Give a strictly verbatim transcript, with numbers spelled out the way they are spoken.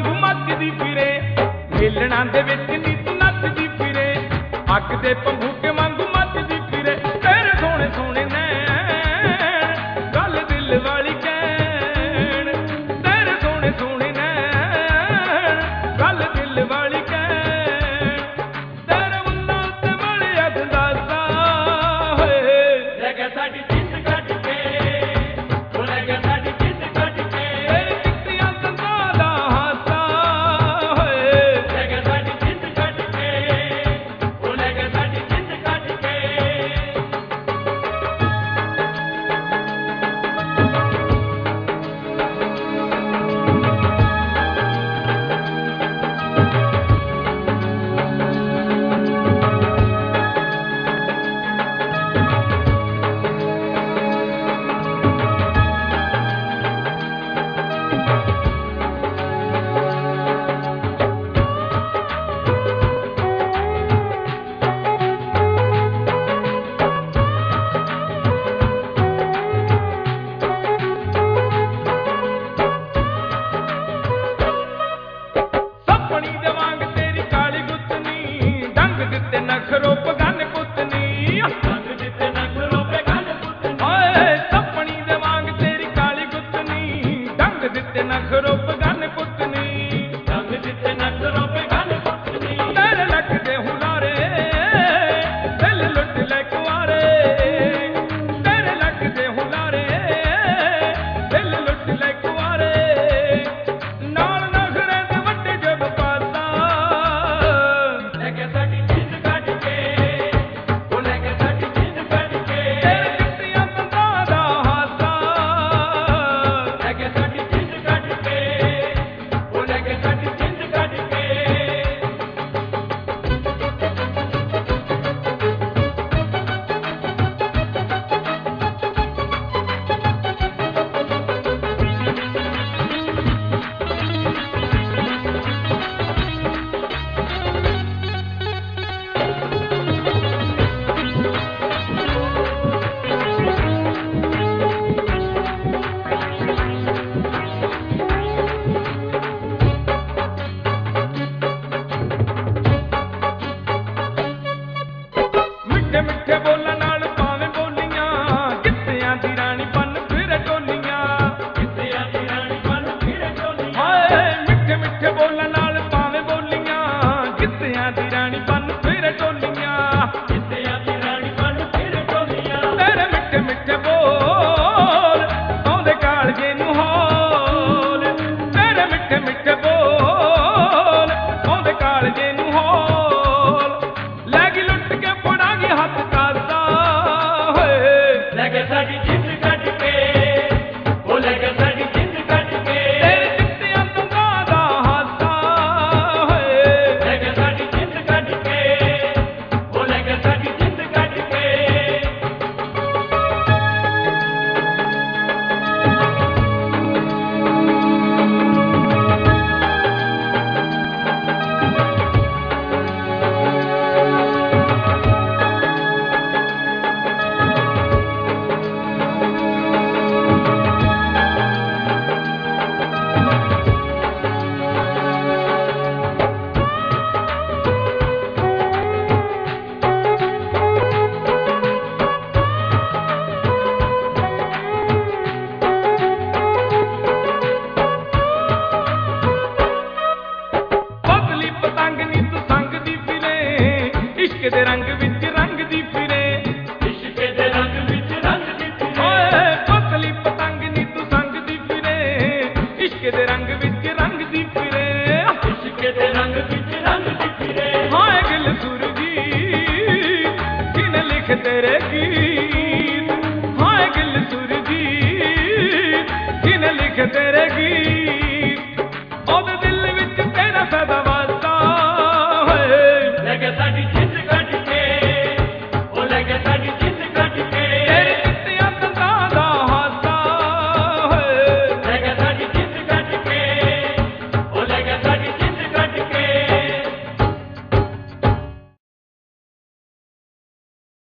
ਵਾਂਗੂ ਮੱਚਦੀ ਫਿਰੇ ਮੇਲਣਾ ਦੇ ਵਿੱਚ ਨੀ ਤੂੰ ਨੱਚਦੀ ਫਿਰੇ ਅੱਗ ਦੇ ਪੰਗੂਕੇ ਵਾਂਗੂ ਮੱਚਦੀ ਫਿਰੇ ਤੇਰੇ ਸੋਹਣੇ ਸੋਹਣੇ ਨੈਣ ਗੱਲ ਦਿਲ ਵਾਲੀ ਕਹਿਣ ਤੇਰੇ ਸੋਹਣੇ ਸੋਹਣੇ ਨੈਣ ਗੱਲ ਦਿਲ ਵਾਲੀ ਕਹਿਣ ਤੇਰੇ ਮੁੰਨਾਂ ਉੱਤੇ ਬੜਿਆ ਗੰਦਾਸਾ ਹੋਏ ਲੈ ਗਿਆ ਸਾਡੀ ਜਿੱਤ ਕੱਢ ਕੇ ਉਹ ਲੈ ਗਿਆ ਸਾਡੀ ਜਿੱਤ ਕੱਢ ਕੇ ਤੇਰੇ ਕਿੱਤਿਆਂ ਦੰਦਾਂ ਦਾ ਹਾਸਾ ਹੋਏ ਲੈ ਗਿਆ ਸਾਡੀ ਜਿੱਤ ਕੱਢ ਕੇ ਉਹ ਲੈ ਗਿਆ ਸਾਡੀ ਜਿੱਤ ਕੱਢ ਕੇ ਸੱਪਣੀ ਦੇ ਵਾਂਗ ਤੇਰੀ ਕਾਲੀ ਗੁੱਤਨੀ ਡੰਗ ਦਿੱਤੇ ਨਖਰੋ ਪਗਨ ਪੁੱਤਨੀ ਡੰਗ ਦਿੱਤੇ ਨਖਰੋ ਪਗਨ ਪੁੱਤਨੀ ਓਏ ਸੱਪਣੀ ਦੇ ਵਾਂਗ ਤੇਰੀ ਕਾਲੀ ਗੁੱਤਨੀ ਡੰਗ ਦਿੱਤੇ ਨਖਰੋ ਪਗਨ ਪੁੱਤਨੀ ਡੰਗ ਦਿੱਤੇ ਨਖਰੋ ਪਗਨ ਪੁੱਤਨੀ ਤੇਰੇ ਲੱਗਦੇ ਹੁਲਾਰੇ ਦਿਲ ਲੁੱਟ ਲੈ ਕੁਆਰੇ ਤੇਰੇ ਲੱਗਦੇ ਹੁਲਾਰੇ ਦਿਲ ਲੁੱਟ ਲੈ ਕੁਆਰੇ ਨਾਲ ਨਖਰੇ ਦੇ ਵੱਡੇ ਜਬ ਪਾਸਾ ਲੈ ਕੇ ਸਾਡੀ ਜਿੱਦ ਕੱਢ ਕੇ ਉਹ ਲੈ ਕੇ ਸਾਡੀ ਜਿੱਦ ਕੱਢ ਕੇ ਤੇਰੇ ਕਿੱਤਿਆਂ ਦੰਦਾਂ ਦਾ ਹਾਸਾ ਲੈ ਕੇ ਸਾਡੀ ਜਿੱਦ ਕੱਢ ਕੇ ਉਹ ਲੈ ਕੇ ਸਾਡੀ ਜਿੱਦ ਕੱਢ ਕੇ ਮਿੱਠੇ ਮਿੱਠੇ ਬੋਲਾਂ ਨਾਲ ਭਾਵੇਂ ਬੋਲੀਆਂ ਕਿੱਤਿਆਂ ਦੀ ਰਾਣੀ ਬਣ ਫਿਰੇ ਟੋਲੀਆਂ ਕਿੱਤਿਆਂ ਦੀ ਰਾਣੀ ਬਣ ਫਿਰੇ ਟੋਲੀਆਂ ਹਾਏ ਮਿੱਠੇ ਮਿੱਠੇ ਬੋਲਾਂ ਨਾਲ ਭਾਵੇਂ ਬੋਲੀਆਂ ਕਿੱਤਿਆਂ ਦੀ ਰਾਣੀ ਬਣ ਫਿਰੇ ਟੋਲੀਆਂ ਕਿੱਤਿਆਂ ਦੀ ਰਾਣੀ ਬਣ ਫਿਰੇ ਟੋਲੀਆਂ ਤੇਰੇ ਮਿੱਠੇ ਮਿੱਠੇ ਬੋਲ ਆਉਂਦੇ ਕਾਲਜੇ ਨੂੰ ਹੌਲ ਤੇਰੇ ਮਿੱਠੇ ਮਿੱਠੇ ਬੋਲ ਆਉਂਦੇ ਕਾਲਜੇ ਨੂੰ ਹੌਲ ਲੈ ਗਈ ਲੁੱਟ ਕੇ ਫੜਾਂਗੀ ਹੱਥ ਕਾਸਾ ਹੋਏ ਲੈ ਕੇ ਸਾਡੀ ਜਿੱਦ ਕੱਢ ਕੇ ਉਹ ਲੈ ਕੇ ਸਾਡੀ ਜਿੱਦ ਕੱਢ ਕੇ ਤੇਰੇ ਕਿੱਤਿਆਂ ਦੰਦਾਂ ਦਾ ਹਾਸਾ ਹੋਏ ਲੈ ਕੇ ਸਾਡੀ ਜਿੱਦ ਕੱਢ ਕੇ ਉਹ ਲੈ ਕੇ ਸਾਡੀ ਜਿੱਦ ਕੱਢ ਕੇ ਪਤਲੀ ਪਤੰਗ ਨੀ ਤੂੰ ਸੰਗ ਦੀ ਫਿਰੇ ਇਸ਼ਕ ਦੇ ਰੰਗ ਵਿੱਚ ਰੰਗ ਦੀ ਫਿਰੇ ਇਸ਼ਕ ਦੇ ਰੰਗ ਵਿੱਚ ਰੰਗ ਦੀ ਫਿਰੇ ਓਏ ਪਤਲੀ ਪਤੰਗ ਨੀ ਤੂੰ ਸੰਗ ਦੀ ਫਿਰੇ ਇਸ਼ਕ ਦੇ ਰੰਗ ਵਿੱਚ ਰੰਗ ਦੀ ਫਿਰੇ ਇਸ਼ਕ ਦੇ ਰੰਗ